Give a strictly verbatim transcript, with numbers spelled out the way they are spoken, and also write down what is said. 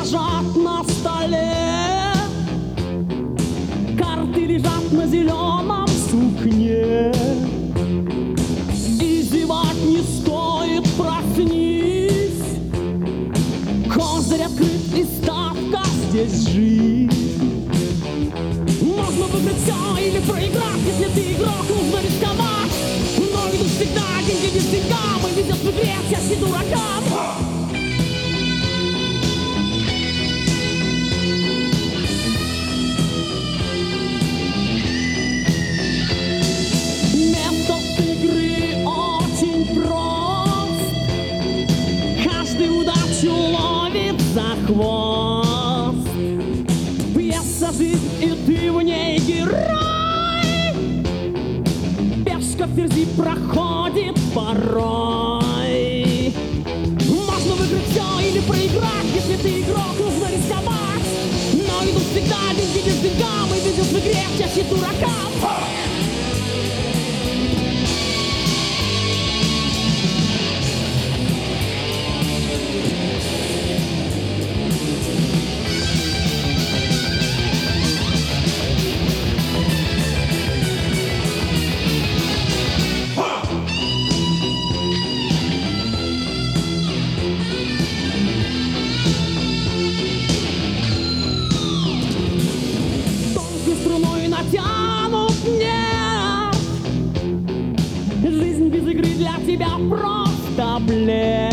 лежат на столе, карты лежат на зеленом сукне. И зевать не стоит, проснись, козырь открыт и ставка здесь жизнь. Можно выиграть все или проиграть, если ты игрок, нужно рисковать. Но идут всегда деньги без деньгам, и везет в игре чаще дуракам. Метод игры очень прост, каждый удачу ловит за хвост. Пьеса «Жизнь», и ты в ней герой, пешка впереди проходит порой. Можно выиграть все или проиграть, если ты игрок, нужно рисковать. Но идут всегда деньги без деньгам, и везет в игре чаще дуракам. Струной натянут нерв, жизнь без игры для тебя просто блеф.